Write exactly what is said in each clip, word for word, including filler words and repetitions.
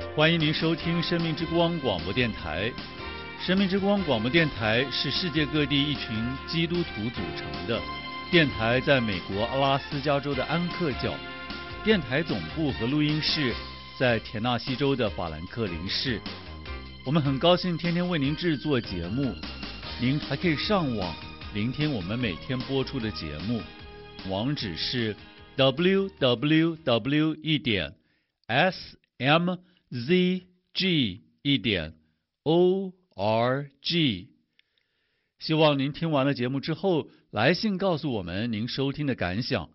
欢迎您收听生命之光广播电台。生命之光广播电台是世界各地一群基督徒组成的电台，在美国阿拉斯加州的安克教，电台总部和录音室在田纳西州的法兰克林市。我们很高兴天天为您制作节目，您还可以上网聆听我们每天播出的节目，网址是 double-u double-u double-u 一点 s m z g 一点 o r g。 希望您听完了节目之后来信告诉我们您收听的感想。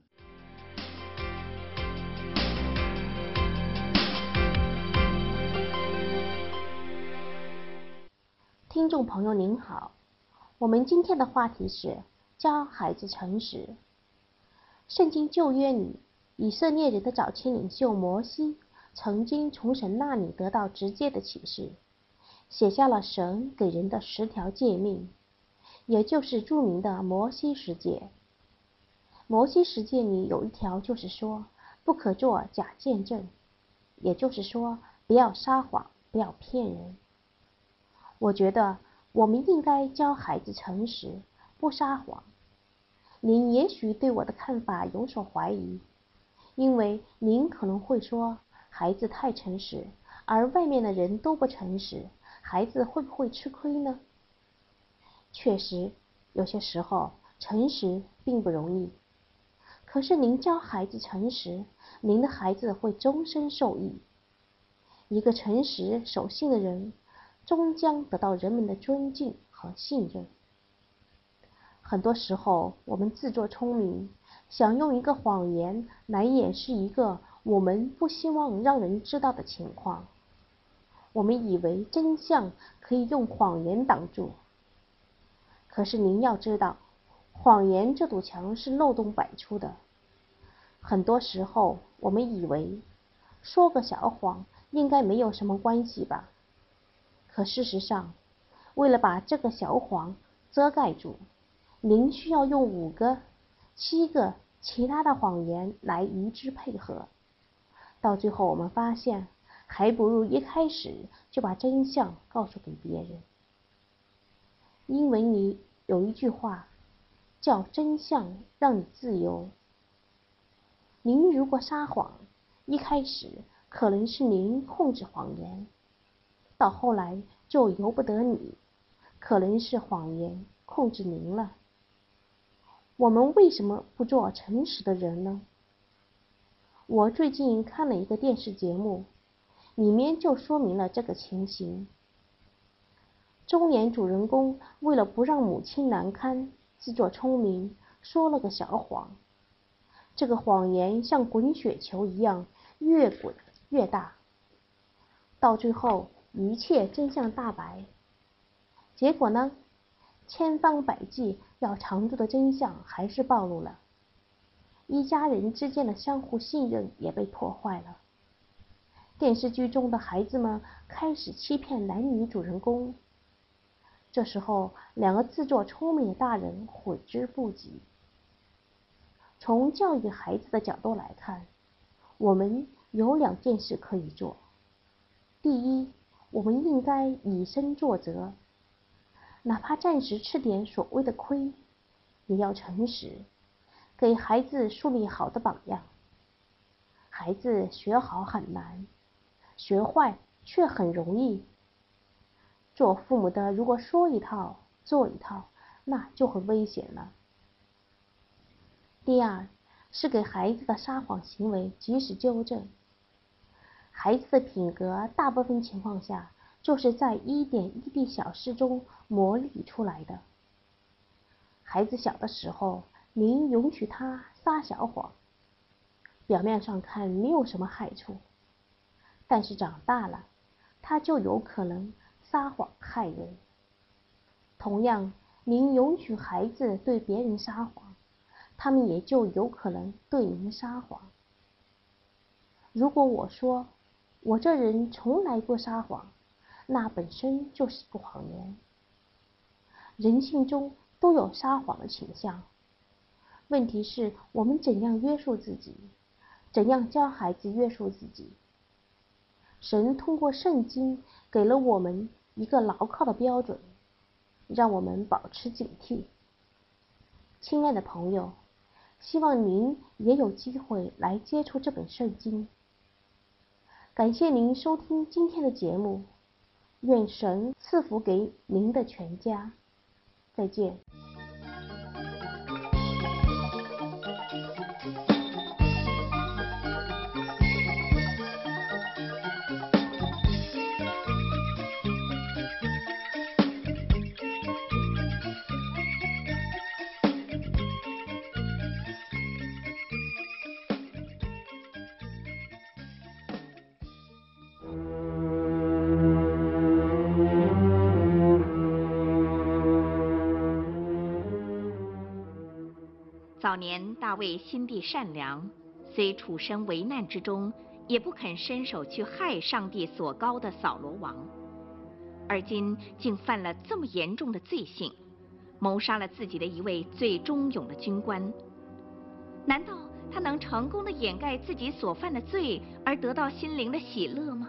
听众朋友您好，我们今天的话题是教孩子诚实。圣经旧约里，以色列人的早期领袖摩西曾经从神那里得到直接的启示，写下了神给人的十条诫命，也就是著名的摩西十诫。摩西十诫里有一条就是说，不可做假见证，也就是说不要撒谎，不要骗人。我觉得我们应该教孩子诚实，不撒谎。您也许对我的看法有所怀疑，因为您可能会说，孩子太诚实，而外面的人都不诚实，孩子会不会吃亏呢？确实，有些时候诚实并不容易。可是您教孩子诚实，您的孩子会终身受益。一个诚实守信的人，终将得到人们的尊敬和信任。很多时候，我们自作聪明，想用一个谎言来掩饰一个我们不希望让人知道的情况。我们以为真相可以用谎言挡住。可是您要知道，谎言这堵墙是漏洞百出的。很多时候，我们以为说个小谎应该没有什么关系吧。可事实上，为了把这个小谎遮盖住，您需要用五个、七个其他的谎言来与之配合。到最后我们发现，还不如一开始就把真相告诉给别人。英文里有一句话叫真相让你自由。您如果撒谎，一开始可能是您控制谎言，到后来就由不得你，可能是谎言控制您了。我们为什么不做诚实的人呢？我最近看了一个电视节目，里面就说明了这个情形。中年主人公为了不让母亲难堪，自作聪明，说了个小谎。这个谎言像滚雪球一样越滚越大，到最后一切真相大白。结果呢，千方百计要藏住的真相还是暴露了，一家人之间的相互信任也被破坏了。电视剧中的孩子们开始欺骗男女主人公，这时候两个自作聪明的大人悔之不及。从教育孩子的角度来看，我们有两件事可以做。第一，我们应该以身作则，哪怕暂时吃点所谓的亏，也要诚实，给孩子树立好的榜样。孩子学好很难，学坏却很容易。做父母的如果说一套做一套，那就很危险了。第二，是给孩子的撒谎行为及时纠正。孩子的品格大部分情况下就是在一点一滴小事中磨砺出来的。孩子小的时候，您允许他撒小谎，表面上看没有什么害处，但是长大了，他就有可能撒谎害人。同样，您允许孩子对别人撒谎，他们也就有可能对您撒谎。如果我说我这人从来不撒谎，那本身就是个谎言。人性中都有撒谎的倾向，问题是我们怎样约束自己，怎样教孩子约束自己。 神通过圣经给了我们一个牢靠的标准，让我们保持警惕。亲爱的朋友，希望您也有机会来接触这本圣经。感谢您收听今天的节目，愿神赐福给您的全家。再见。 早年大卫心地善良，虽处身危难之中，也不肯伸手去害上帝所膏的扫罗王。而今竟犯了这么严重的罪行，谋杀了自己的一位最忠勇的军官。难道他能成功地掩盖自己所犯的罪，而得到心灵的喜乐吗？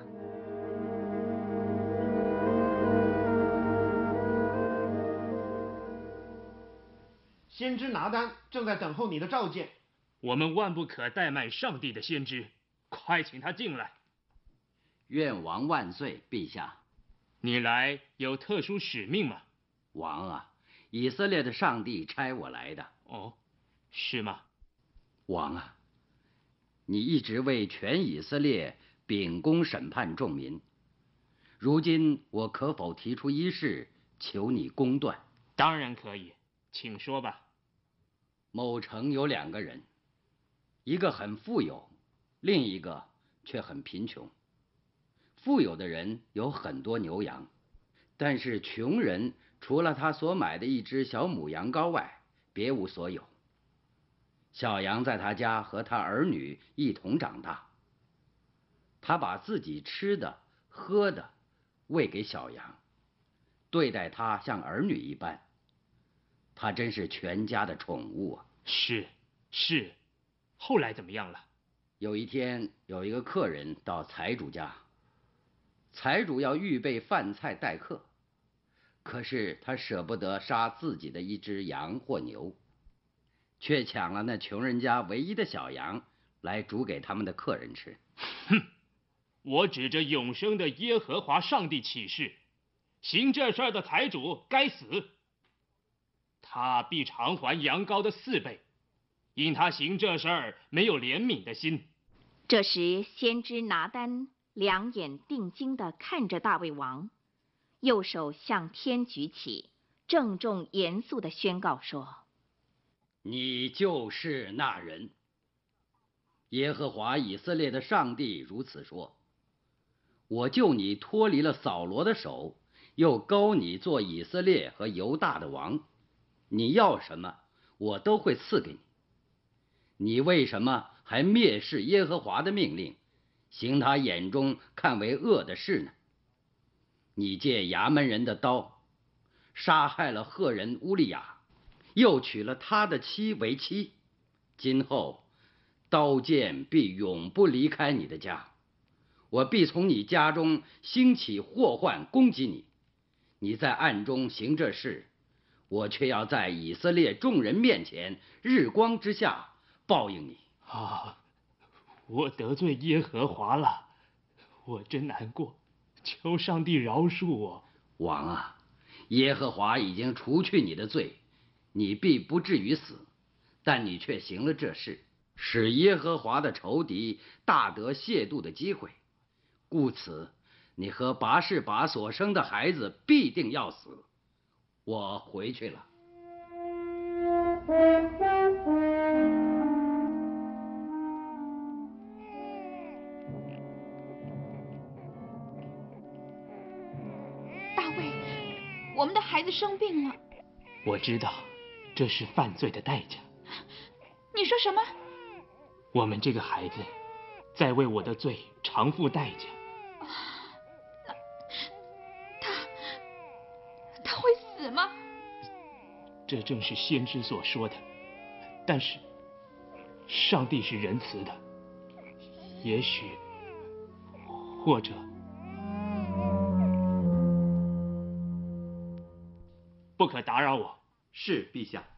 先知拿单正在等候你的召见。 我们万不可怠慢上帝的先知，快请他进来。 愿王万岁，陛下。 你来有特殊使命吗？ 王啊，以色列的上帝差我来的。 哦，是吗？ 王啊，你一直为全以色列秉公审判众民，如今我可否提出一事，求你公断？ 当然可以，请说吧。 某城有两个人，一个很富有，另一个却很贫穷。富有的人有很多牛羊，但是穷人除了他所买的一只小母羊羔外，别无所有。小羊在他家和他儿女一同长大，他把自己吃的喝的喂给小羊，对待他像儿女一般。他真是全家的宠物啊！ 是是，后来怎么样了？ 有一天，有一个客人到财主家，财主要预备饭菜待客，可是他舍不得杀自己的一只羊或牛，却抢了那穷人家唯一的小羊来煮给他们的客人吃。 哼！我指着永生的耶和华上帝起誓，行这事儿的财主该死。他必偿还羊羔的四倍，因他行这事儿没有怜悯的心。 这时，先知拿单两眼定睛地看着大卫王，右手向天举起，郑重严肃地宣告说：“ 你就是那人。耶和华以色列的上帝如此说：我救你脱离了扫罗的手，又膏你做以色列和犹大的王。你要什么，我都会赐给你。你为什么还蔑视耶和华的命令，行他眼中看为恶的事呢？你借衙门人的刀，杀害了赫人乌利亚，又娶了他的妻为妻。今后，刀剑必永不离开你的家，我必从你家中兴起祸患攻击你。你在暗中行这事，我却要在以色列众人面前，日光之下报应你。 啊，我得罪耶和华了，我真难过，求上帝饶恕我。 王啊，耶和华已经除去你的罪，你必不至于死，但你却行了这事，使耶和华的仇敌大得亵渎的机会，故此你和拔示拔所生的孩子必定要死。我回去了。 大卫，我们的孩子生病了。 我知道，这是犯罪的代价。 你说什么？ 我们这个孩子在为我的罪偿付代价。这正是先知所说的，但是上帝是仁慈的，也许或者不可打扰我。 是陛下。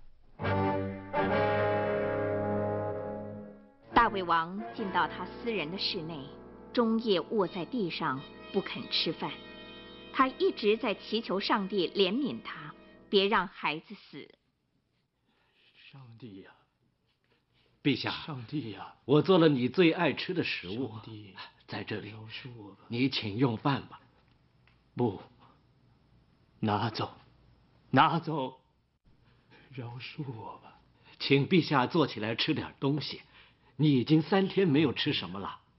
大卫王进到他私人的室内，终夜卧在地上不肯吃饭。他一直在祈求上帝怜悯他，别让孩子死。 上帝呀、 陛下， 上帝呀、 我做了你最爱吃的食物， 上帝在这里， 饶恕我吧。 你请用饭吧。 不，拿走，拿走，饶恕我吧。 请陛下坐起来吃点东西，你已经三天没有吃什么了。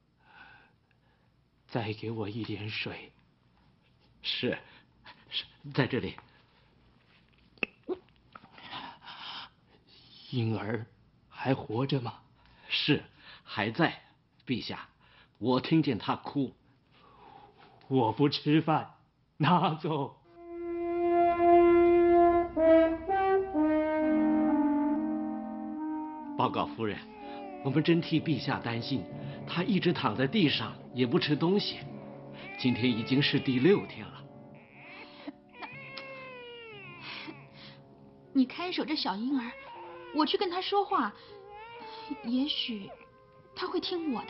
再给我一点水。 是，是在这里。 婴儿还活着吗？ 是，还在，陛下，我听见他哭。 我不吃饭，拿走。 报告夫人，我们真替陛下担心，他一直躺在地上也不吃东西，今天已经是第六天了。 你看守着小婴儿，我去跟他说话，也许他会听我的。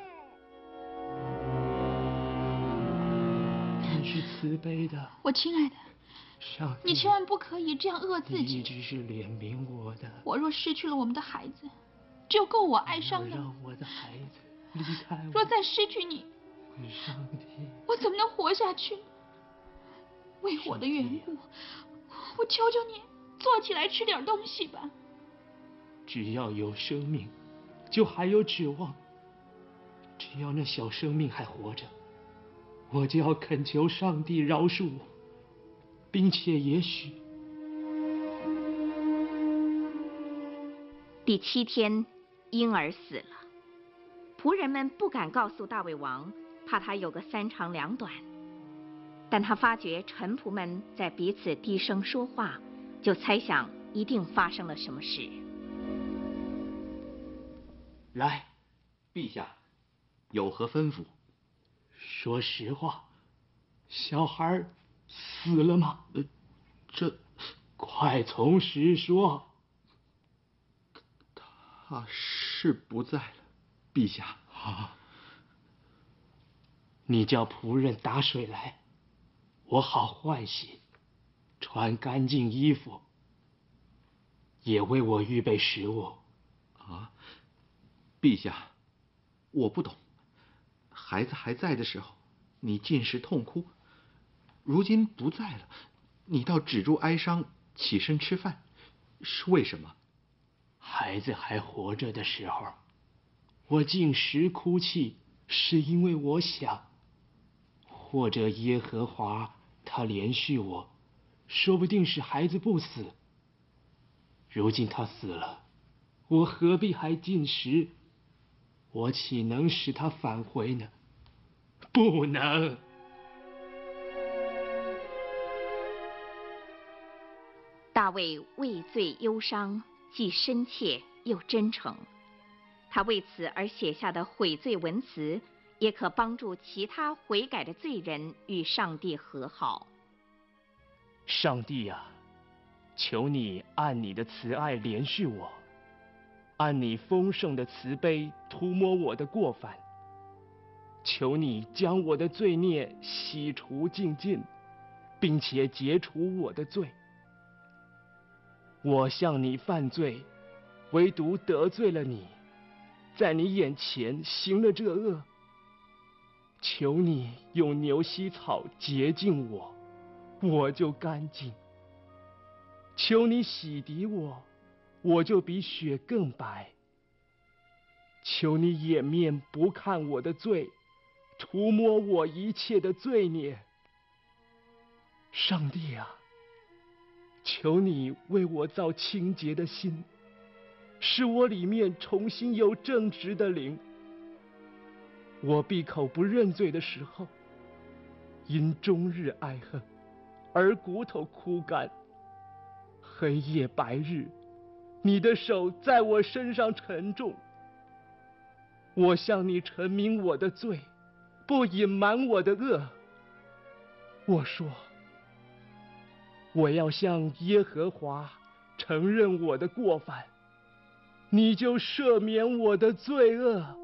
你是慈悲的， 我亲爱的， 上帝， 你千万不可以这样饿自你一己。 直是怜悯我的。 我若失去了我们的孩子，只有够我哀伤的。 让我的孩子离开我。 若再失去你， 上帝， 我怎么能活下去？为我的缘故，我求求你，坐起来吃点东西吧。 只要有生命，就还有指望。只要那小生命还活着，我就要恳求上帝饶恕我，并且也许…… 第七天，婴儿死了。仆人们不敢告诉大卫王，怕他有个三长两短。但他发觉臣仆们在彼此低声说话，就猜想一定发生了什么事。 来，陛下，有何吩咐？ 说实话，小孩死了吗？ 呃，这， 快从实说。 他是不在了，陛下。 啊，你叫仆人打水来，我好换洗，穿干净衣服，也为我预备食物。 啊，陛下，我不懂。孩子还在的时候，你尽是痛哭；如今不在了，你倒止住哀伤，起身吃饭，是为什么？ 孩子还活着的时候，我进食哭泣，是因为我想，或者耶和华他怜恤我，说不定使孩子不死。如今他死了，我何必还进食？我岂能使他返回呢？不能。 大卫畏罪忧伤，既深切又真诚。他为此而写下的悔罪文词，也可帮助其他悔改的罪人与上帝和好。 上帝呀、啊，求你按你的慈爱怜恤我，按你丰盛的慈悲涂抹我的过犯。求你将我的罪孽洗除净尽，并且解除我的罪。我向你犯罪，唯独得罪了你，在你眼前行了这恶。求你用牛膝草洁净我，我就干净。求你洗涤我，我就比雪更白。求你掩面不看我的罪，涂抹我一切的罪孽。上帝啊，求你为我造清洁的心，使我里面重新有正直的灵。我闭口不认罪的时候，因终日爱恨，而骨头枯干。黑夜白日，你的手在我身上沉重。我向你陈明我的罪， 不隐瞒我的恶。我说，我要向耶和华承认我的过犯，你就赦免我的罪恶。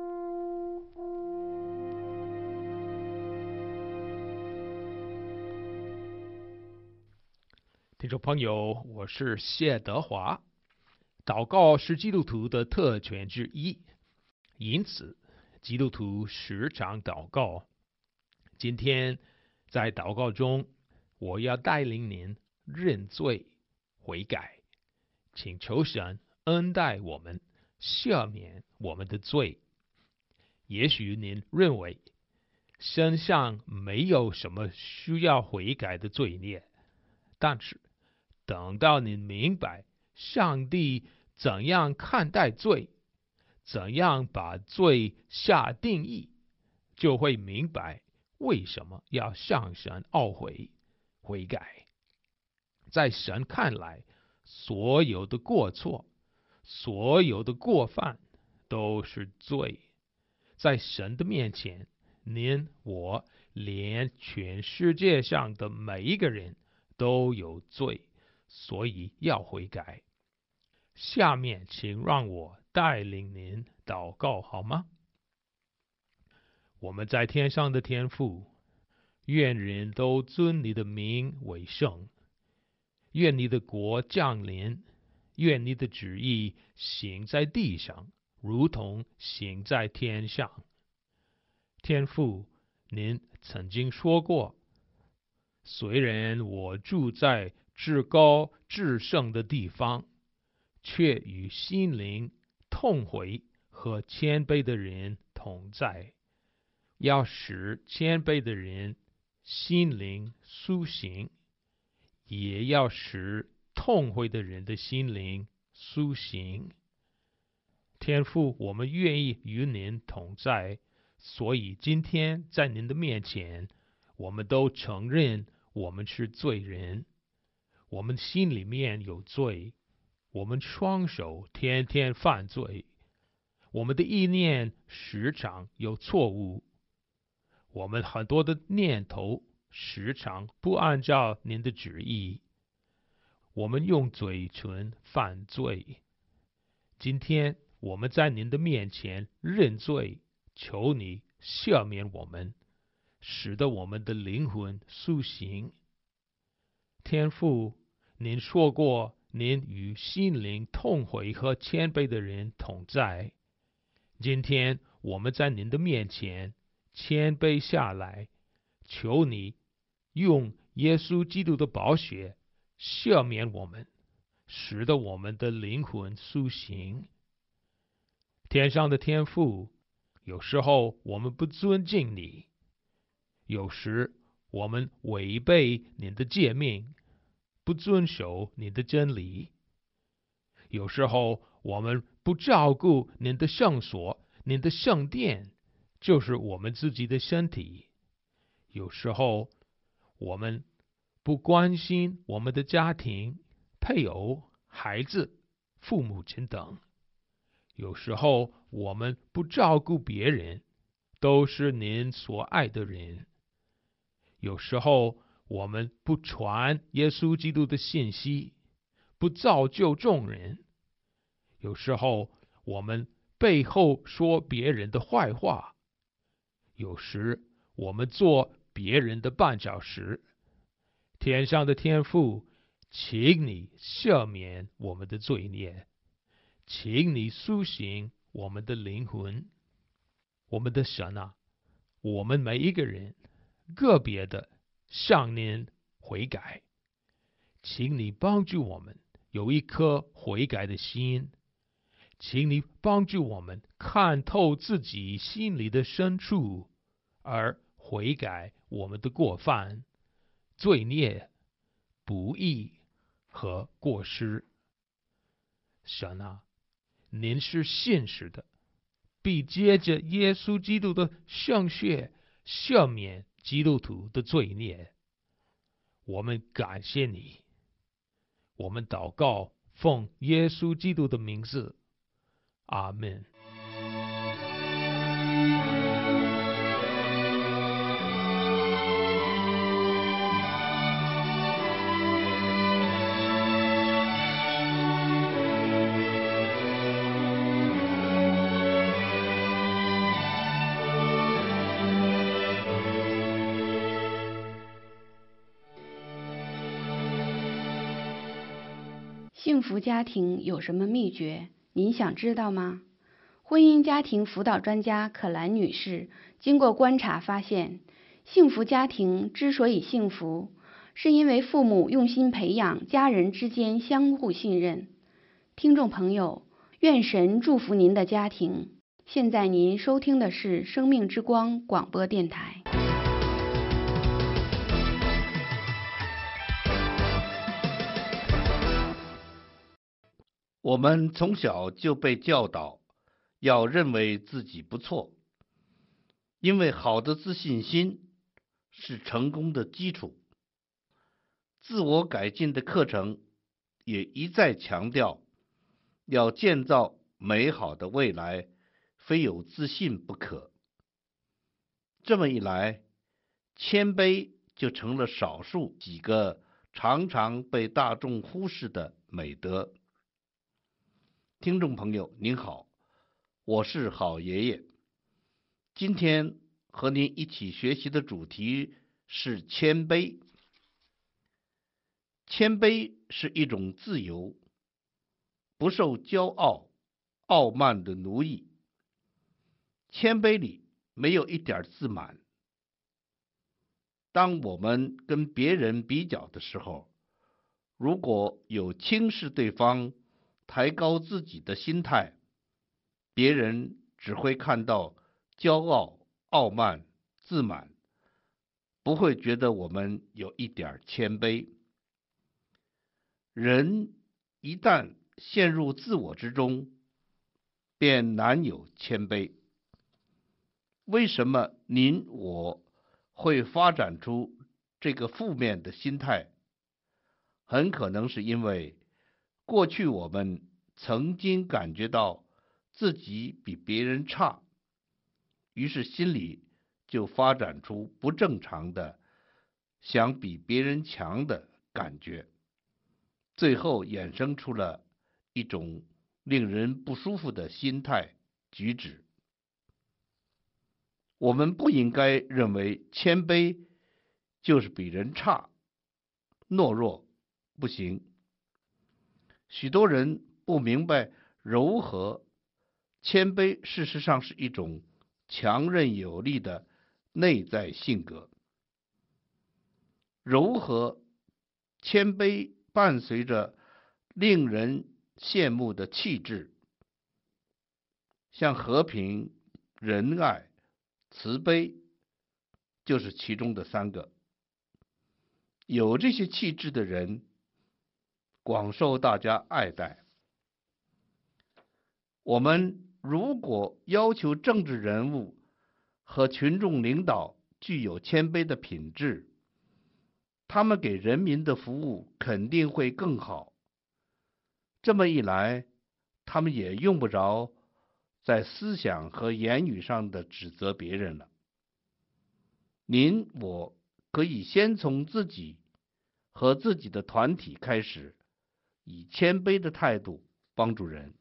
听众朋友，我是谢德华。祷告是基督徒的特权之一，因此基督徒时常祷告。今天在祷告中，我要带领您认罪悔改，请求神恩待我们，赦免我们的罪。也许您认为身上没有什么需要悔改的罪孽，但是等到您明白上帝怎样看待罪，怎样把罪下定义，就会明白为什么要向神懊悔悔改。在神看来，所有的过错，所有的过犯都是罪。在神的面前，您我连全世界上的每一个人都有罪，所以要悔改。下面请让我带领您祷告好吗？我们在天上的天父，愿人都尊你的名为圣，愿你的国降临，愿你的旨意行在地上，如同行在天上。天父，您曾经说过，虽然我住在至高至圣的地方，却与心灵痛悔和谦卑的人同在，要使谦卑的人心灵苏醒，也要使痛悔的人的心灵苏醒。天父，我们愿意与您同在，所以今天在您的面前，我们都承认我们是罪人，我们心里面有罪，我们双手天天犯罪，我们的意念时常有错误，我们很多的念头时常不按照您的旨意，我们用嘴唇犯罪。今天我们在您的面前认罪，求你赦免我们，使得我们的灵魂苏醒。天父，您说过，您与心灵痛悔和谦卑的人同在。今天我们在您的面前谦卑下来，求你用耶稣基督的宝血赦免我们，使得我们的灵魂苏醒。天上的天父，有时候我们不尊敬你，有时我们违背您的诫命，不遵守您的真理，有时候我们不照顾您的圣所，您的圣殿就是我们自己的身体，有时候我们不关心我们的家庭、配偶、孩子、父母亲等，有时候我们不照顾别人，都是您所爱的人，有时候我们不传耶稣基督的信息，不造就众人，有时候我们背后说别人的坏话，有时我们做别人的绊脚石。天上的天父，请你赦免我们的罪孽，请你苏醒我们的灵魂。我们的神啊，我们每一个人个别的向您悔改，请你帮助我们有一颗悔改的心，请你帮助我们看透自己心里的深处，而悔改我们的过犯、罪孽、不义和过失。神啊，您是信实的，必借着耶稣基督的圣血赦免基督徒的罪孽。我们感谢你，我们祷告，奉耶稣基督的名字，阿们。 幸福家庭有什么秘诀？您想知道吗？婚姻家庭辅导专家可兰女士经过观察发现，幸福家庭之所以幸福，是因为父母用心培养家人之间相互信任。听众朋友，愿神祝福您的家庭。现在您收听的是生命之光广播电台。 我们从小就被教导要认为自己不错，因为好的自信心是成功的基础。自我改进的课程也一再强调，要建造美好的未来，非有自信不可。这么一来，谦卑就成了少数几个常常被大众忽视的美德。听众朋友您好，我是好爷爷。今天和您一起学习的主题是谦卑。谦卑是一种自由，不受骄傲、傲慢的奴役。谦卑里没有一点自满。当我们跟别人比较的时候，如果有轻视对方、抬高自己的心态，别人只会看到骄傲、傲慢、自满，不会觉得我们有一点谦卑。人一旦陷入自我之中，便难有谦卑。为什么您我会发展出这个负面的心态？很可能是因为过去我们曾经感觉到自己比别人差，于是心里就发展出不正常的想比别人强的感觉，最后衍生出了一种令人不舒服的心态举止。我们不应该认为谦卑就是比人差，懦弱不行。许多人不明白柔和，谦卑事实上是一种强韧有力的内在性格。柔和、谦卑伴随着令人羡慕的气质，像和平、仁爱、慈悲就是其中的三个。有这些气质的人广受大家爱戴。我们如果要求政治人物和群众领导具有谦卑的品质，他们给人民的服务肯定会更好。这么一来，他们也用不着在思想和言语上的指责别人了。您我可以先从自己和自己的团体开始，以谦卑的态度帮助人。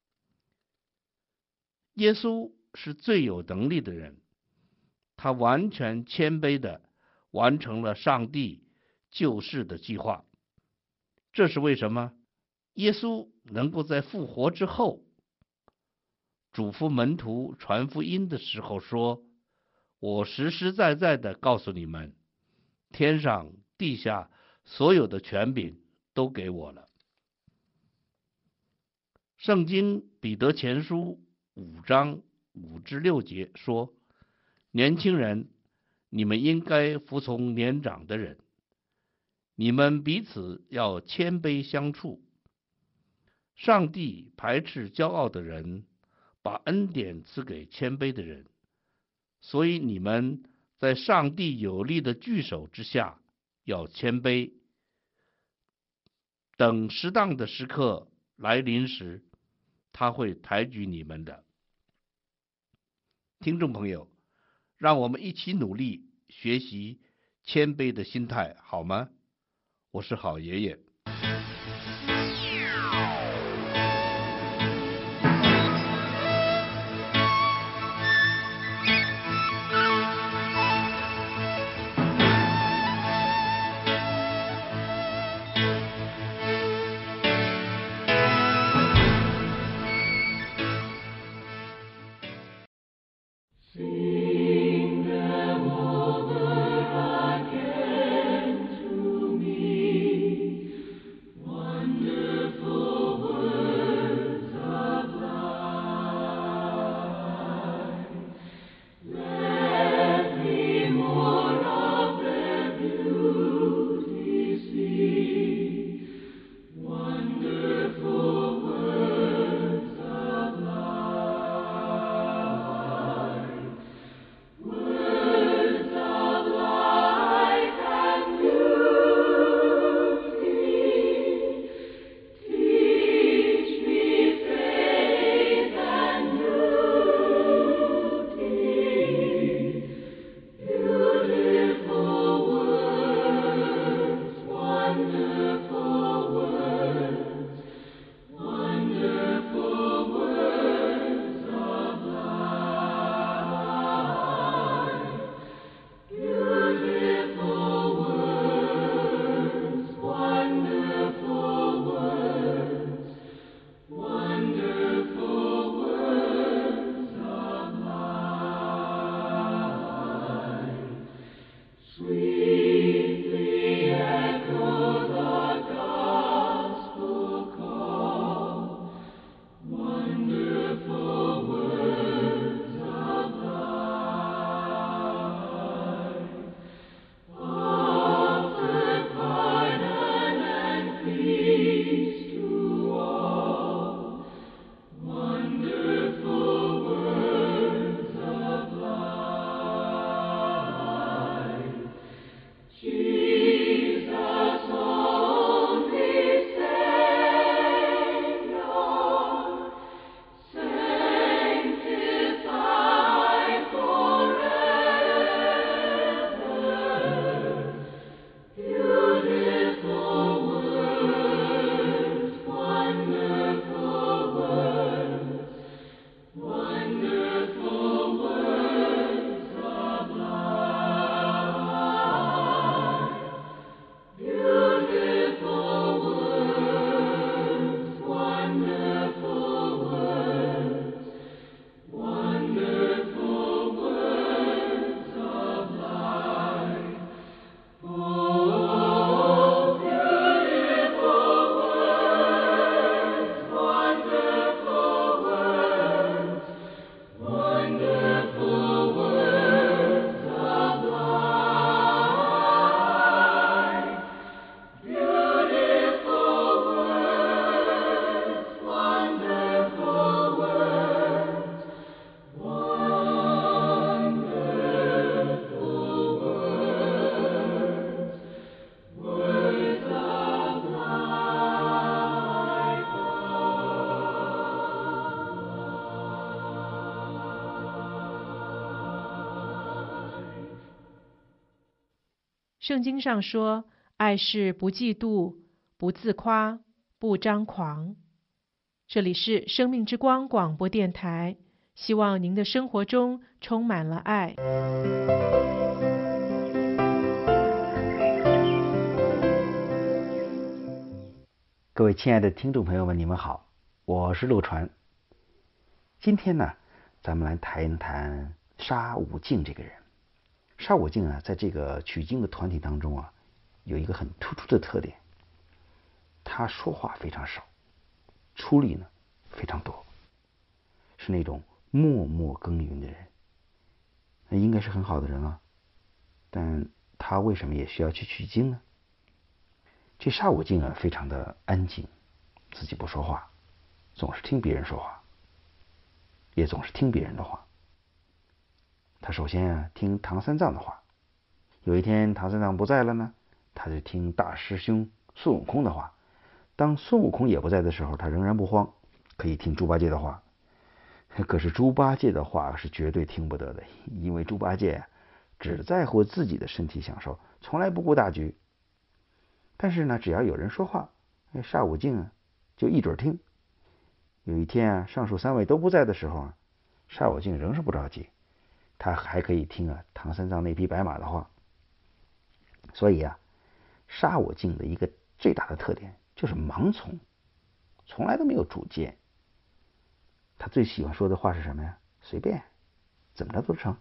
耶稣是最有能力的人，他完全谦卑地完成了上帝救世的计划。这是为什么？耶稣能够在复活之后嘱咐门徒传福音的时候说，我实实在在地告诉你们，天上地下所有的权柄都给我了。圣经彼得前书五章五至六节说，年轻人，你们应该服从年长的人，你们彼此要谦卑相处。上帝排斥骄傲的人，把恩典赐给谦卑的人，所以你们在上帝有力的聚手之下要谦卑，等适当的时刻来临时，他会抬举你们的。听众朋友，让我们一起努力学习谦卑的心态，好吗？我是好爷爷。 圣经上说，爱是不嫉妒、不自夸、不张狂。这里是生命之光广播电台，希望您的生活中充满了爱。 各位亲爱的听众朋友们，你们好，我是陆传。今天呢，咱们来谈一谈沙悟净这个人。沙悟净啊，在这个取经的团体当中啊，有一个很突出的特点，他说话非常少，出力呢非常多，是那种默默耕耘的人。那应该是很好的人啊，但他为什么也需要去取经呢？这沙悟净啊，非常的安静，自己不说话，总是听别人说话，也总是听别人的话。他首先啊，听唐三藏的话。有一天唐三藏不在了呢，他就听大师兄孙悟空的话。当孙悟空也不在的时候，他仍然不慌，可以听猪八戒的话。可是猪八戒的话是绝对听不得的，因为猪八戒啊，只在乎自己的身体享受，从来不顾大局。但是呢，只要有人说话，沙悟净啊就一准听。有一天啊，上述三位都不在的时候啊，沙悟净仍是不着急，他还可以听啊唐三藏那匹白马的话。所以啊，沙悟净的一个最大的特点就是盲从，从来都没有主见。他最喜欢说的话是什么呀？随便，怎么着都成。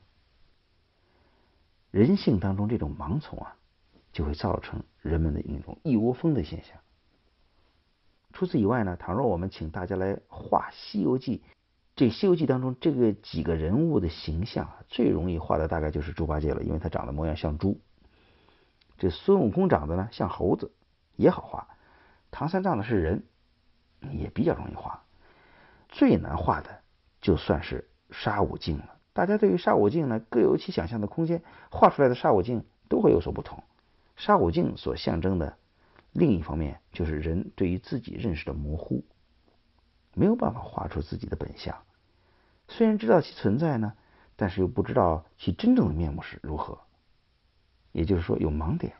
人性当中这种盲从啊，就会造成人们的那种一窝蜂的现象。除此以外呢，倘若我们请大家来画《西游记》，这《西游记》当中这个几个人物的形象啊，最容易画的大概就是猪八戒了，因为他长得模样像猪。这孙悟空长得呢像猴子，也好画。唐三藏呢是人，也比较容易画。最难画的就算是沙悟净了。大家对于沙悟净呢各有其想象的空间，画出来的沙悟净都会有所不同。沙悟净所象征的另一方面，就是人对于自己认识的模糊，没有办法画出自己的本相。虽然知道其存在呢，但是又不知道其真正的面目是如何，也就是说有盲点。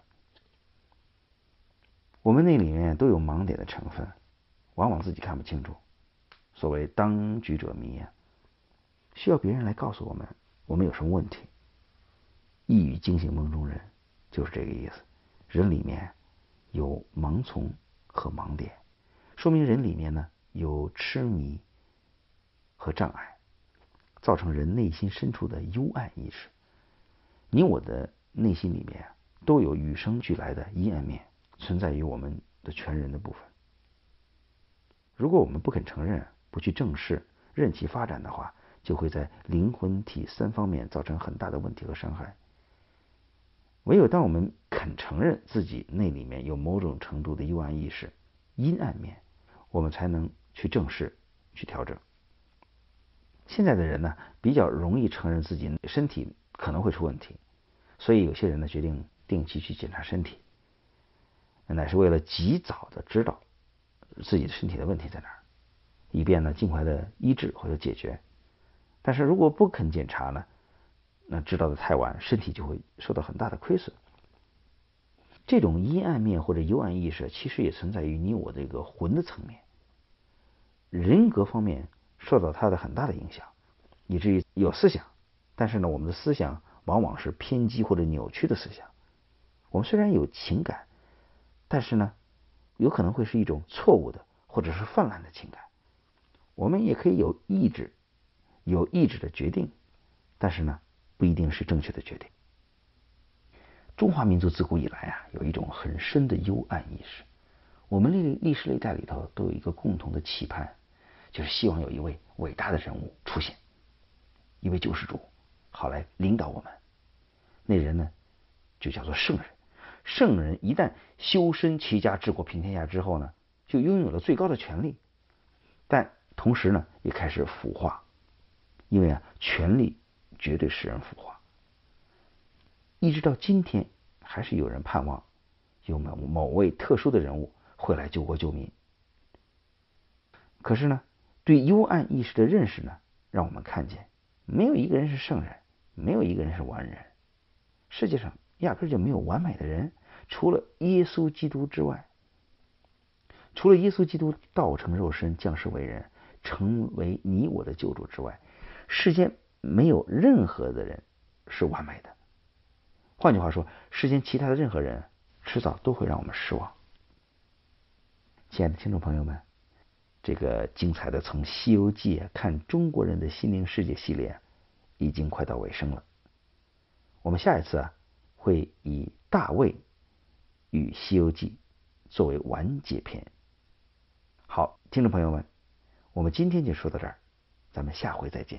我们那里面都有盲点的成分，往往自己看不清楚。所谓当局者迷啊，需要别人来告诉我们我们有什么问题。一语惊醒梦中人，就是这个意思。人里面有盲从和盲点，说明人里面呢有痴迷和障碍，造成人内心深处的幽暗意识。你我的内心里面都有与生俱来的阴暗面，存在于我们的全人的部分。如果我们不肯承认，不去正视，任其发展的话，就会在灵魂体三方面造成很大的问题和伤害。唯有当我们肯承认自己那里面有某种程度的幽暗意识、阴暗面，我们才能去正视、去调整。现在的人呢，比较容易承认自己身体可能会出问题，所以有些人呢决定定期去检查身体，乃是为了及早的知道自己的身体的问题在哪儿，以便呢尽快的医治或者解决。但是如果不肯检查呢，那知道的太晚，身体就会受到很大的亏损。这种阴暗面或者幽暗意识，其实也存在于你我这个魂的层面，人格方面受到它的很大的影响，以至于有思想，但是呢，我们的思想往往是偏激或者扭曲的思想。我们虽然有情感，但是呢，有可能会是一种错误的或者是泛滥的情感。我们也可以有意志，有意志的决定，但是呢，不一定是正确的决定。中华民族自古以来啊，有一种很深的幽暗意识。我们历历史历代里头都有一个共同的期盼，就是希望有一位伟大的人物出现，一位救世主，好来领导我们。那人呢，就叫做圣人。圣人一旦修身齐家治国平天下之后呢，就拥有了最高的权力，但同时呢，也开始腐化，因为啊，权力绝对使人腐化。一直到今天，还是有人盼望有某某位特殊的人物会来救国救民。可是呢，对幽暗意识的认识呢，让我们看见，没有一个人是圣人，没有一个人是完人。世界上压根就没有完美的人，除了耶稣基督之外，除了耶稣基督道成肉身降世为人，成为你我的救主之外，世间没有任何的人是完美的。换句话说，世间其他的任何人迟早都会让我们失望。亲爱的听众朋友们，这个精彩的从《西游记》看中国人的心灵世界系列已经快到尾声了。我们下一次啊，会以大卫与《西游记》作为完结篇。好，听众朋友们，我们今天就说到这儿，咱们下回再见。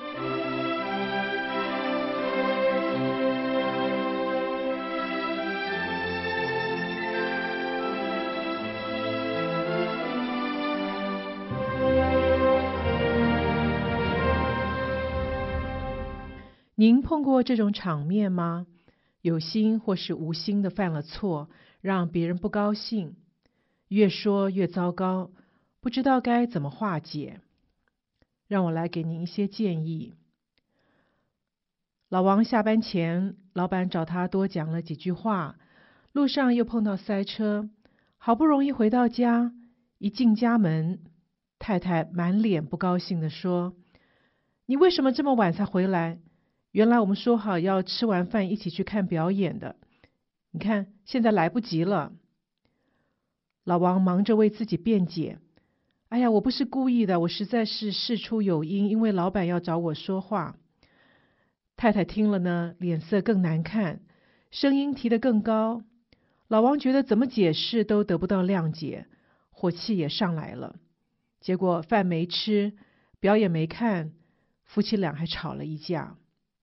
您碰过这种场面吗？有心或是无心的犯了错，让别人不高兴，越说越糟糕，不知道该怎么化解。让我来给您一些建议。老王下班前，老板找他多讲了几句话，路上又碰到塞车，好不容易回到家，一进家门，太太满脸不高兴地说：“你为什么这么晚才回来？原来我们说好要吃完饭一起去看表演的，你看现在来不及了。”老王忙着为自己辩解：“哎呀，我不是故意的，我实在是事出有因，因为老板要找我说话。”太太听了呢，脸色更难看，声音提得更高。老王觉得怎么解释都得不到谅解，火气也上来了。结果饭没吃，表演没看，夫妻俩还吵了一架。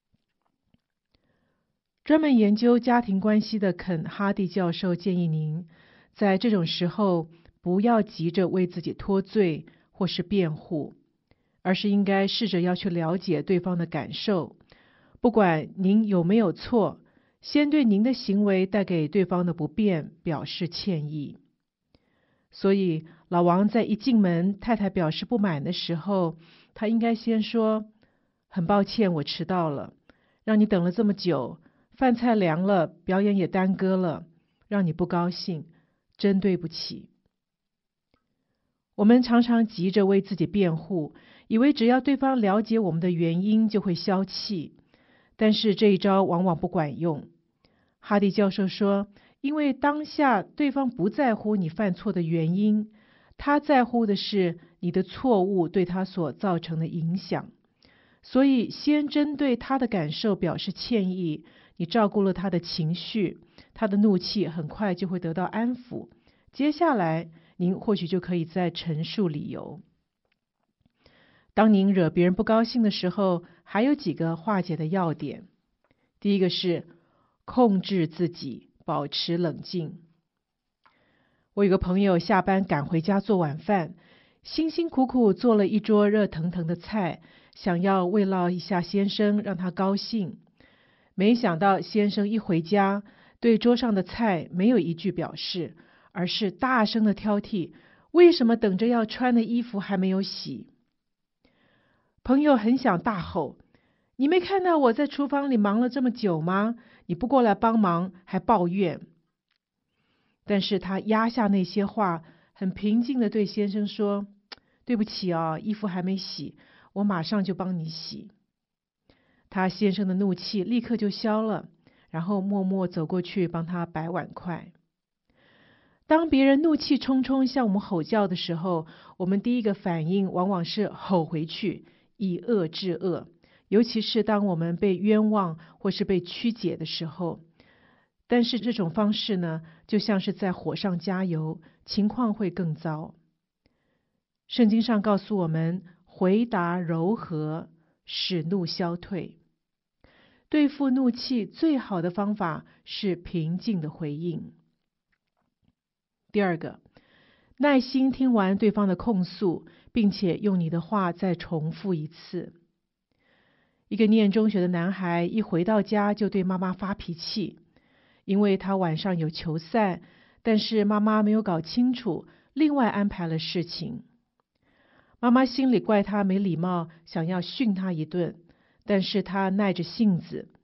专门研究家庭关系的肯·哈蒂教授建议您，在这种时候不要急着为自己脱罪或是辩护，而是应该试着要去了解对方的感受。不管您有没有错，先对您的行为带给对方的不便表示歉意。所以老王在一进门，太太表示不满的时候，他应该先说：“很抱歉，我迟到了，让你等了这么久，饭菜凉了，表演也耽搁了，让你不高兴，真对不起。”我们常常急着为自己辩护，以为只要对方了解我们的原因就会消气，但是这一招往往不管用。哈蒂教授说，因为当下对方不在乎你犯错的原因，他在乎的是你的错误对他所造成的影响。所以先针对他的感受表示歉意，你照顾了他的情绪，他的怒气很快就会得到安抚。接下来您或许就可以再陈述理由。当您惹别人不高兴的时候，还有几个化解的要点。第一个是控制自己，保持冷静。我有个朋友下班赶回家做晚饭，辛辛苦苦做了一桌热腾腾的菜，想要慰劳一下先生，让他高兴。没想到先生一回家，对桌上的菜没有一句表示，而是大声的挑剔，为什么等着要穿的衣服还没有洗？朋友很想大吼：“你没看到我在厨房里忙了这么久吗？你不过来帮忙，还抱怨。”但是他压下那些话，很平静地对先生说：“对不起啊，衣服还没洗，我马上就帮你洗。”他先生的怒气立刻就消了，然后默默走过去帮他摆碗筷。当别人怒气冲冲向我们吼叫的时候，我们第一个反应往往是吼回去，以恶制恶，尤其是当我们被冤枉或是被曲解的时候。但是这种方式呢，就像是在火上加油，情况会更糟。圣经上告诉我们，回答柔和，使怒消退。对付怒气最好的方法是平静的回应。第二个，耐心听完对方的控诉，并且用你的话再重复一次。一个念中学的男孩一回到家就对妈妈发脾气，因为他晚上有球赛，但是妈妈没有搞清楚，另外安排了事情。妈妈心里怪他没礼貌，想要训他一顿，但是他耐着性子，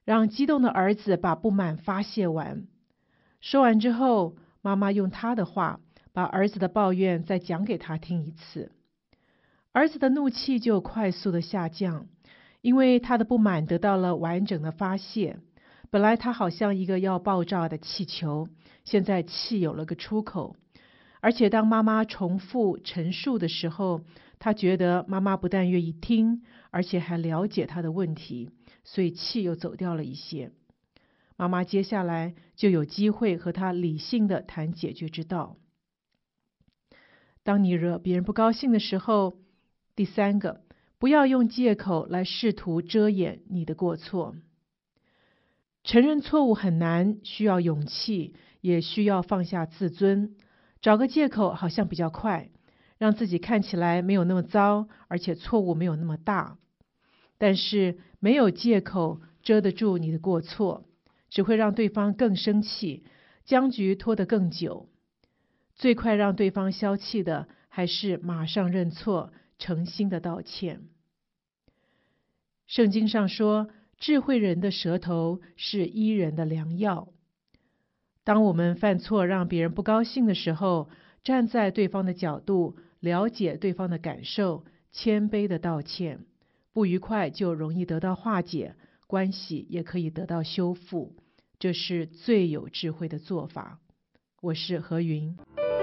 让激动的儿子把不满发泄完。说完之后，妈妈用她的话把儿子的抱怨再讲给他听一次。儿子的怒气就快速的下降，因为他的不满得到了完整的发泄。本来他好像一个要爆炸的气球，现在气有了个出口。而且当妈妈重复陈述的时候，他觉得妈妈不但愿意听，而且还了解他的问题，所以气又走掉了一些。妈妈接下来就有机会和他理性的谈解决之道。当你惹别人不高兴的时候，第三个，不要用借口来试图遮掩你的过错。承认错误很难，需要勇气，也需要放下自尊。找个借口好像比较快，让自己看起来没有那么糟，而且错误没有那么大。但是没有借口遮得住你的过错，只会让对方更生气，僵局拖得更久。最快让对方消气的，还是马上认错，诚心的道歉。圣经上说，智慧人的舌头是医人的良药。当我们犯错让别人不高兴的时候，站在对方的角度，了解对方的感受，谦卑的道歉，不愉快就容易得到化解，关系也可以得到修复。这是最有智慧的做法。我是何云。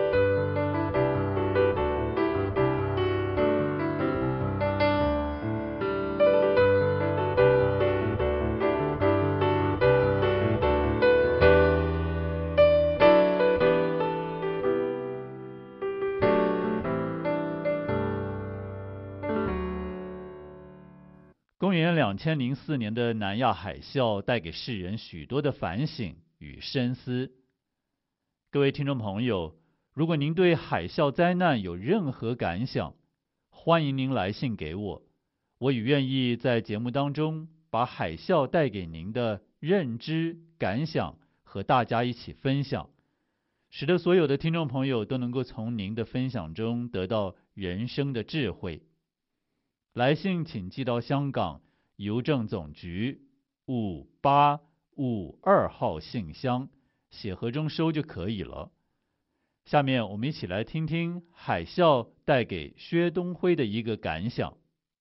公元两千零四年的南亚海啸带给世人许多的反省与深思。各位听众朋友，如果您对海啸灾难有任何感想，欢迎您来信给我，我也愿意在节目当中把海啸带给您的认知感想和大家一起分享，使得所有的听众朋友都能够从您的分享中得到人生的智慧。来信请寄到香港邮政总局五八五二号信箱，写盒中收就可以了。下面我们一起来听听海啸带给薛东辉的一个感想。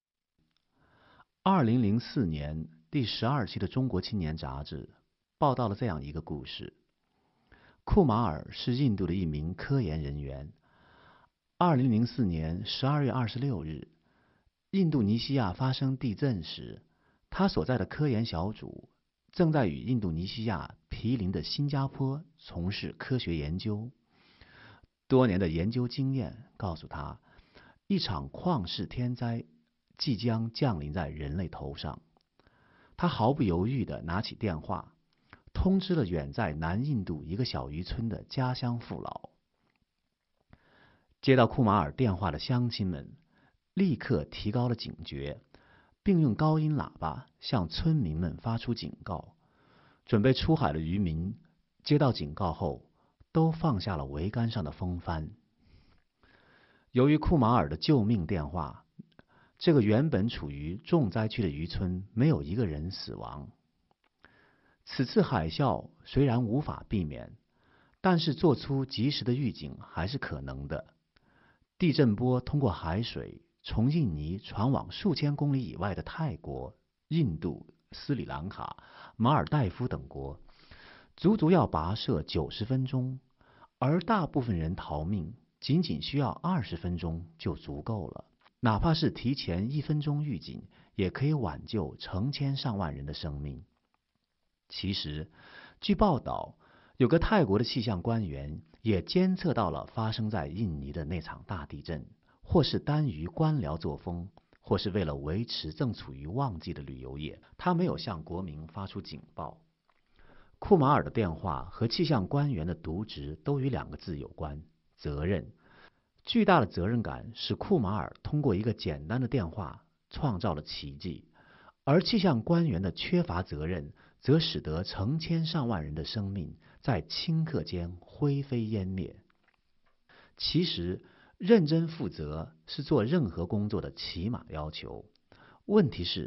二零零四年第十二期的《中国青年》杂志报道了这样一个故事：库马尔是印度的一名科研人员。二零零四年十二月二十六日，印度尼西亚发生地震时，他所在的科研小组正在与印度尼西亚毗邻的新加坡从事科学研究。多年的研究经验告诉他，一场旷世天灾即将降临在人类头上。他毫不犹豫地拿起电话，通知了远在南印度一个小渔村的家乡父老。接到库马尔电话的乡亲们立刻提高了警觉，并用高音喇叭向村民们发出警告。准备出海的渔民接到警告后，都放下了桅杆上的风帆。由于库马尔的救命电话，这个原本处于重灾区的渔村没有一个人死亡。此次海啸虽然无法避免，但是做出及时的预警还是可能的。地震波通过海水从印尼传往数千公里以外的泰国、印度、斯里兰卡、马尔代夫等国，足足要跋涉九十分钟，而大部分人逃命仅仅需要二十分钟就足够了。哪怕是提前一分钟预警，也可以挽救成千上万人的生命。其实，据报道，有个泰国的气象官员也监测到了发生在印尼的那场大地震，或是耽于官僚作风，或是为了维持正处于旺季的旅游业，他没有向国民发出警报。库马尔的电话和气象官员的渎职都与两个字有关：责任。巨大的责任感使库马尔通过一个简单的电话创造了奇迹，而气象官员的缺乏责任则使得成千上万人的生命在顷刻间灰飞烟灭。其实，认真负责是做任何工作的起码要求。问题是，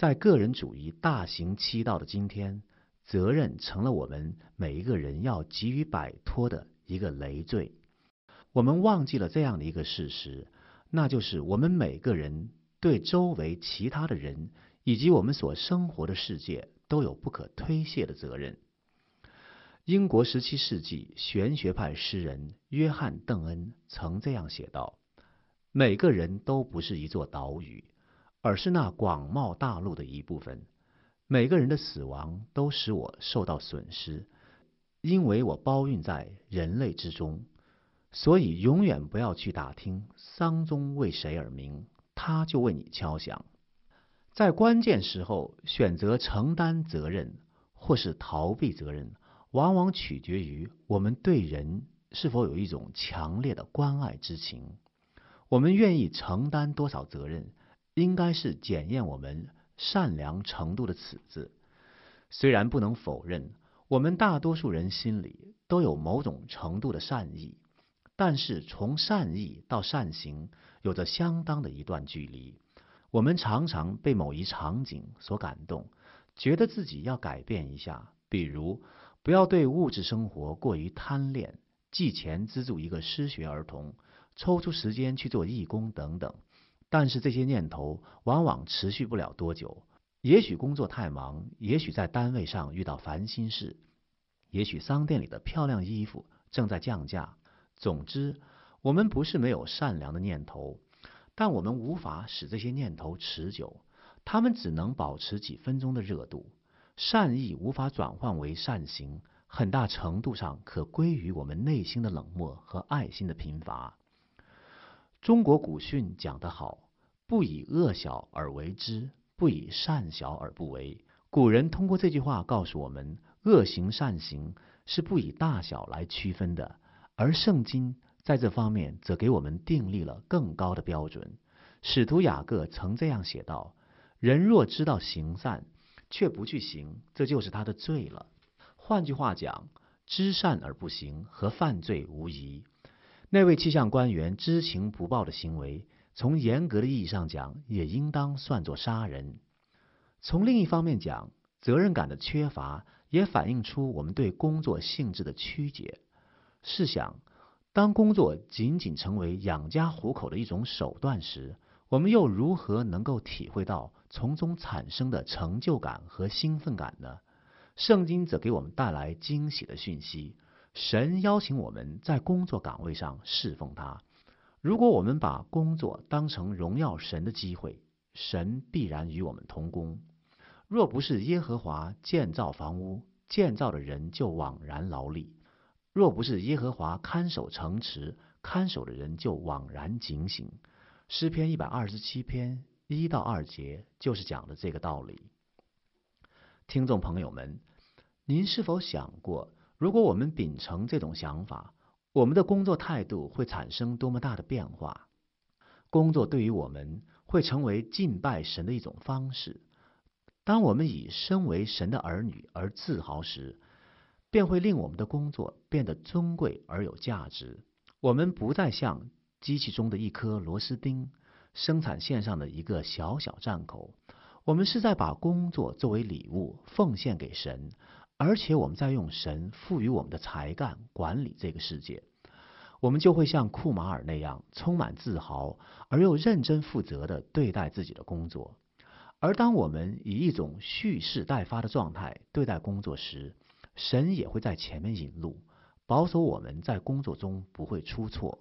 在个人主义大行其道的今天，责任成了我们每一个人要急于摆脱的一个累赘。我们忘记了这样的一个事实，那就是我们每个人对周围其他的人以及我们所生活的世界都有不可推卸的责任。英国十七世纪玄学派诗人约翰·邓恩曾这样写道：每个人都不是一座岛屿，而是那广袤大陆的一部分。每个人的死亡都使我受到损失，因为我包蕴在人类之中。所以永远不要去打听丧钟为谁而鸣，他就为你敲响。在关键时候选择承担责任或是逃避责任，往往取决于我们对人是否有一种强烈的关爱之情。我们愿意承担多少责任，应该是检验我们善良程度的尺子。虽然不能否认，我们大多数人心里都有某种程度的善意，但是从善意到善行有着相当的一段距离。我们常常被某一场景所感动，觉得自己要改变一下，比如不要对物质生活过于贪恋，寄钱资助一个失学儿童，抽出时间去做义工等等。但是这些念头往往持续不了多久，也许工作太忙，也许在单位上遇到烦心事，也许商店里的漂亮衣服正在降价。总之，我们不是没有善良的念头，但我们无法使这些念头持久，它们只能保持几分钟的热度。善意无法转换为善行，很大程度上可归于我们内心的冷漠和爱心的贫乏。中国古训讲得好，不以恶小而为之，不以善小而不为。古人通过这句话告诉我们，恶行善行是不以大小来区分的，而圣经在这方面则给我们订立了更高的标准。使徒雅各曾这样写道：人若知道行善，却不去行，这就是他的罪了。换句话讲，知善而不行和犯罪无疑。那位气象官员知情不报的行为，从严格的意义上讲，也应当算作杀人。从另一方面讲，责任感的缺乏也反映出我们对工作性质的曲解。试想，当工作仅仅成为养家糊口的一种手段时，我们又如何能够体会到从中产生的成就感和兴奋感呢？圣经则给我们带来惊喜的讯息，神邀请我们在工作岗位上侍奉他。如果我们把工作当成荣耀神的机会，神必然与我们同工。若不是耶和华建造房屋，建造的人就枉然劳力；若不是耶和华看守城池，看守的人就枉然警醒。诗篇一百二十七篇一到二节就是讲的这个道理。听众朋友们，您是否想过，如果我们秉承这种想法，我们的工作态度会产生多么大的变化？工作对于我们会成为敬拜神的一种方式。当我们以身为神的儿女而自豪时，便会令我们的工作变得尊贵而有价值。我们不再像机器中的一颗螺丝钉，生产线上的一个小小站口。我们是在把工作作为礼物奉献给神，而且我们在用神赋予我们的才干管理这个世界。我们就会像库马尔那样充满自豪而又认真负责地对待自己的工作。而当我们以一种蓄势待发的状态对待工作时，神也会在前面引路，保守我们在工作中不会出错。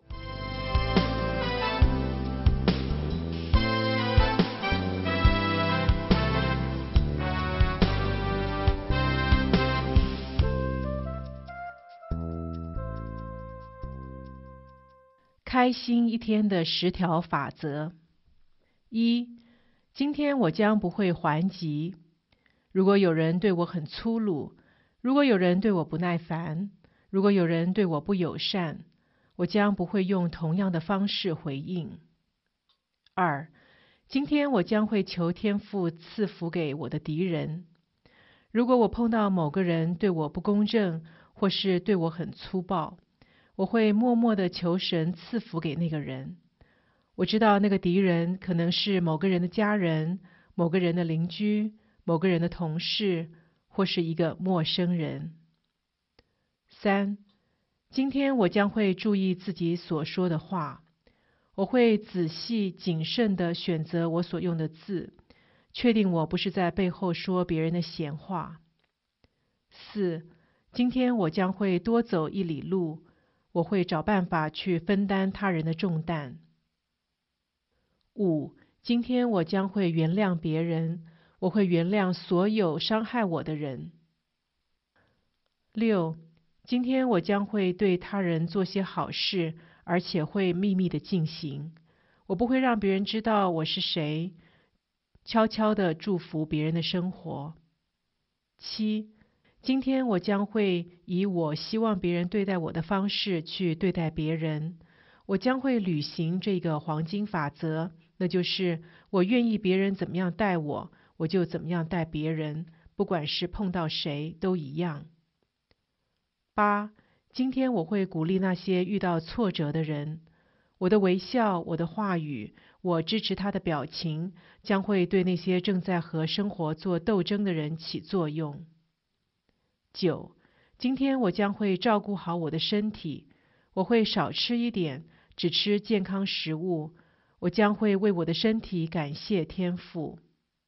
开心一天的十条法则：一、今天我将不会还击。如果有人对我很粗鲁，如果有人对我不耐烦，如果有人对我不友善，我将不会用同样的方式回应。二、今天我将会求天父赐福给我的敌人。如果我碰到某个人对我不公正，或是对我很粗暴，我会默默地求神赐福给那个人。我知道那个敌人可能是某个人的家人、 某个人的邻居、某个人的同事，或是一个陌生人。三，今天我将会注意自己所说的话，我会仔细谨慎地选择我所用的字，确定我不是在背后说别人的闲话。四，今天我将会多走一里路，我会找办法去分担他人的重担。五，今天我将会原谅别人，我会原谅所有伤害我的人。六，今天我将会对他人做些好事，而且会秘密地进行，我不会让别人知道我是谁，悄悄地祝福别人的生活。七，今天我将会以我希望别人对待我的方式去对待别人，我将会履行这个黄金法则，那就是我愿意别人怎么样待我，我就怎么样待别人，不管是碰到谁都一样。八，今天我会鼓励那些遇到挫折的人，我的微笑，我的话语，我支持他的表情，将会对那些正在和生活做斗争的人起作用。九，今天我将会照顾好我的身体，我会少吃一点，只吃健康食物，我将会为我的身体感谢天父。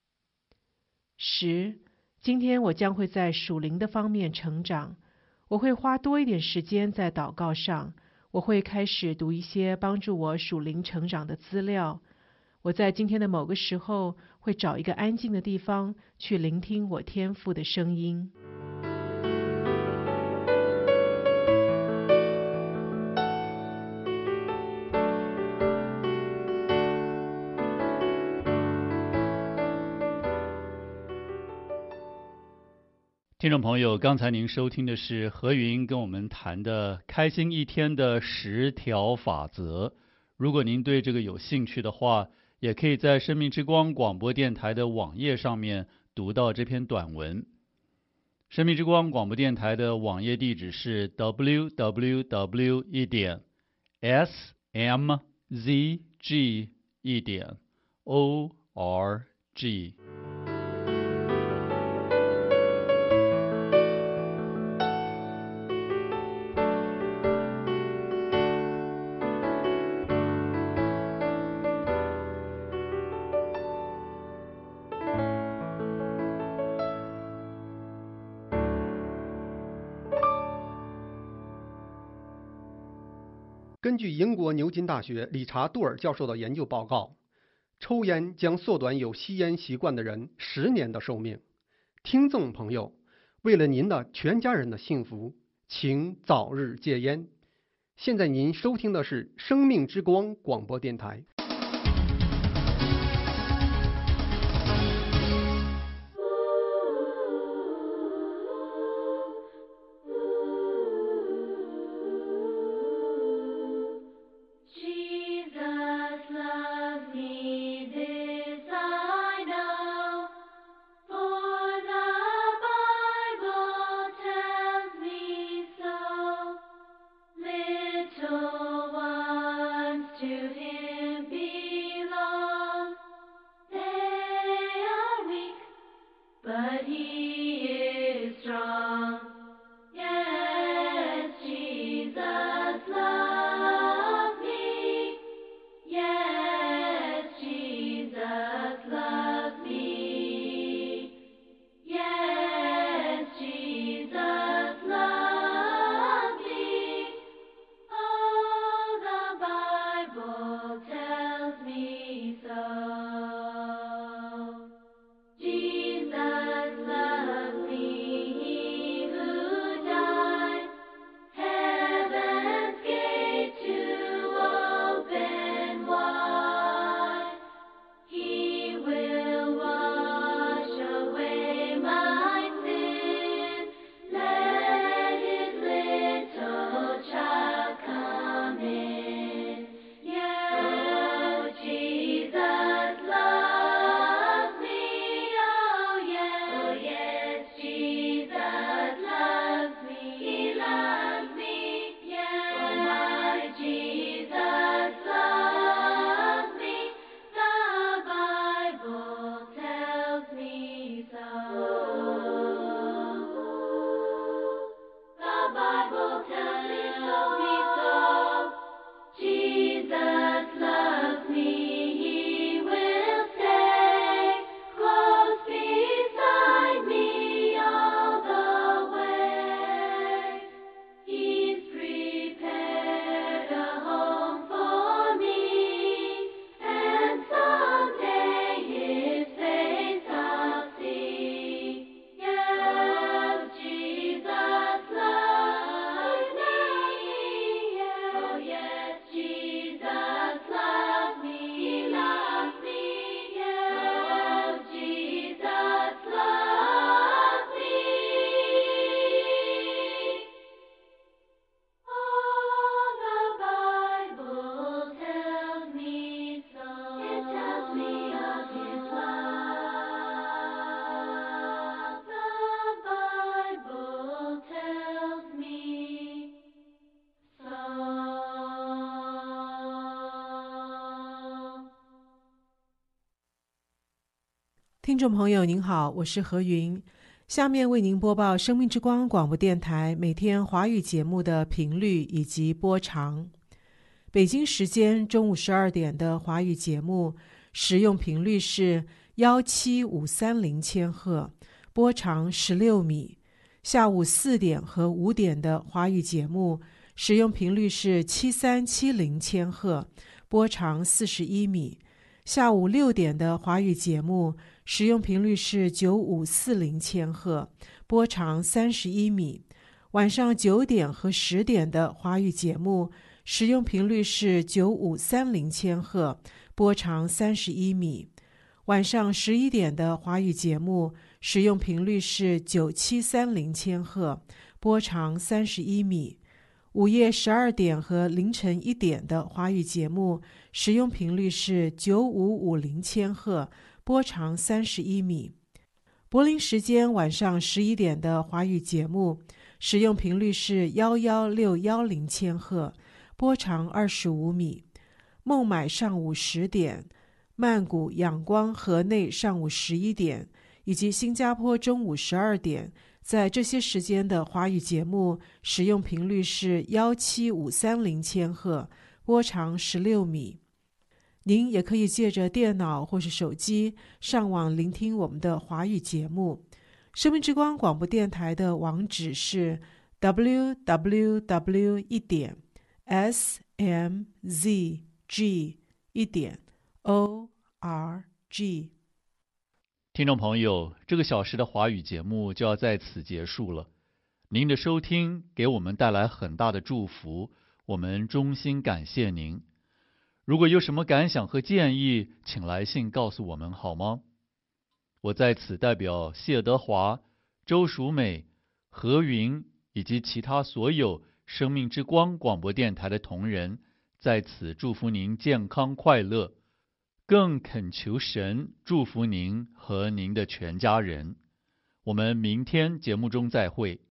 十，今天我将会在属灵的方面成长，我会花多一点时间在祷告上，我会开始读一些帮助我属灵成长的资料，我在今天的某个时候会找一个安静的地方去聆听我天父的声音。 听众朋友，刚才您收听的是何云跟我们谈的开心一天的十条法则。如果您对这个有兴趣的话，也可以在生命之光广播电台的网页上面读到这篇短文。生命之光广播电台的网页地址是 double-u double-u double-u 一点 s m z g 一点 o r g。 根据英国牛津大学理查杜尔教授的研究报告，抽烟将缩短有吸烟习惯的人十年的寿命。听众朋友，为了您的全家人的幸福，请早日戒烟。现在您收听的是生命之光广播电台。 To him 听众朋友您好，我是何云，下面为您播报生命之光广播电台每天华语节目的频率以及播长。北京时间中午十二点的华语节目使用频率是一七五三零千赫，波长十六米。下午四点和五点的华语节目使用频率是七三七零千赫，波长四十一米。下午六点的华语节目使用频率是九五四零千赫，波长三十一米。晚上九点和十点的华语节目使用频率是九五三零千赫，波长三十一米。晚上十一点的华语节目使用频率是九七三零千赫，波长三十一米。午夜十二点和凌晨一点的华语节目使用频率是九五五零千赫，波长三十一米。柏林时间晚上十一点的华语节目使用频率是一一六一零千赫，波长二十五米。孟买上午十点，曼谷、仰光、河内上午十一点，以及新加坡中午十二点，在这些时间的华语节目使用频率是一七五三零千赫，波长十六米。您也可以借着电脑或是手机上网聆听我们的华语节目。生命之光广播电台的网址是 double-u double-u double-u 一点 s m z g 一点 o r g。 听众朋友，这个小时的华语节目就要在此结束了。您的收听给我们带来很大的祝福，我们衷心感谢您。如果有什么感想和建议，请来信告诉我们好吗？我在此代表谢德华、周淑美、何云以及其他所有生命之光广播电台的同仁，在此祝福您健康快乐，更恳求神祝福您和您的全家人。我们明天节目中再会。